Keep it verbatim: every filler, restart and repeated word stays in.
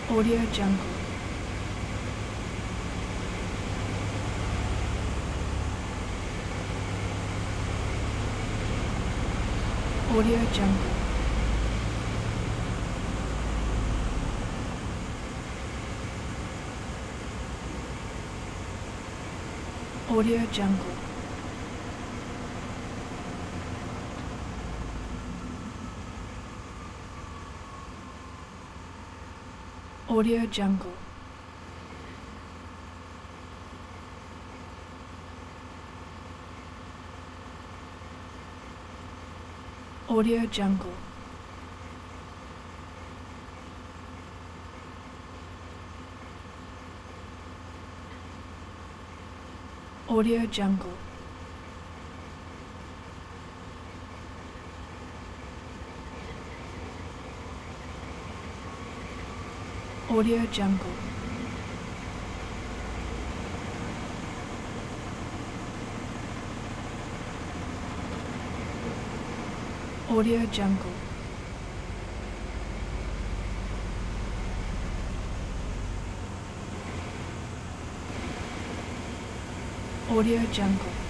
Audio Jungle. Audio Jungle. Audio Jungle. Audio Jungle. Audio Jungle. Audio Jungle. Audio Jungle. Audio Jungle. Audio Jungle.